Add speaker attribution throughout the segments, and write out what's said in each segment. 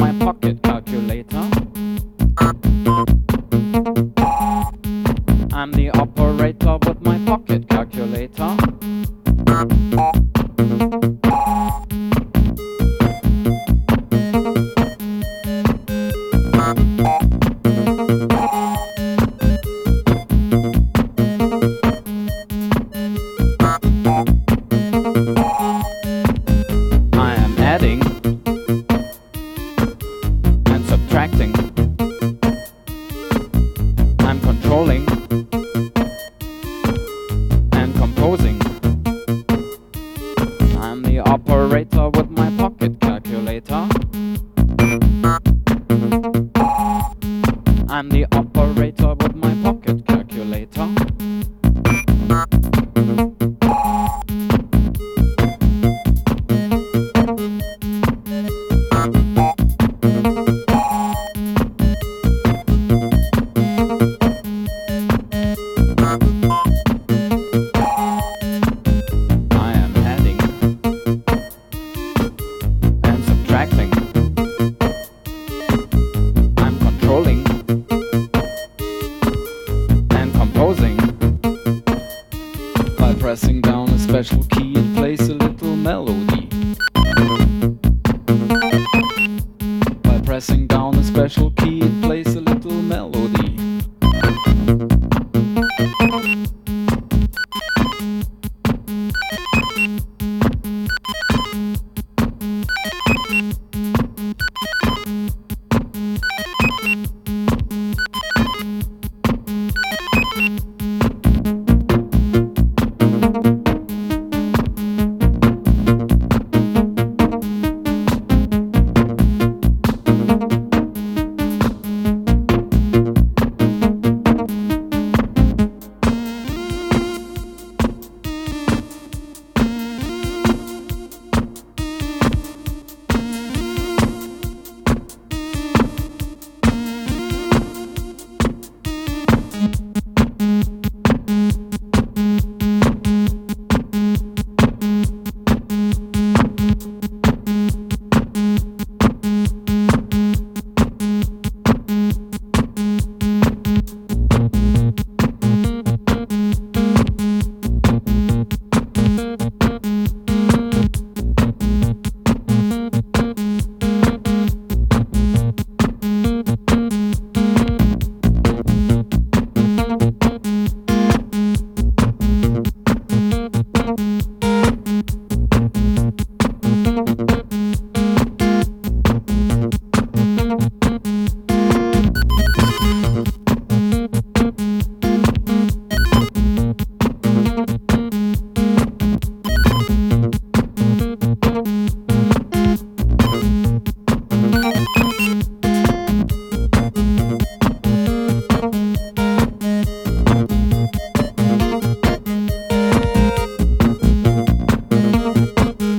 Speaker 1: my pocket calculator. I'm the operator with my pocket calculator. I am adding and subtracting. I'm controlling and composing. I'm the operator with my pocket calculator. I'm the operator with my pocket calculator. I am adding and subtracting. I'm controlling and composing. By pressing down a special key, it plays a little melody. By pressing down a special key, it plays a little melody.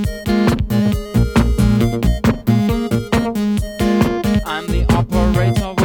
Speaker 1: I'm the operator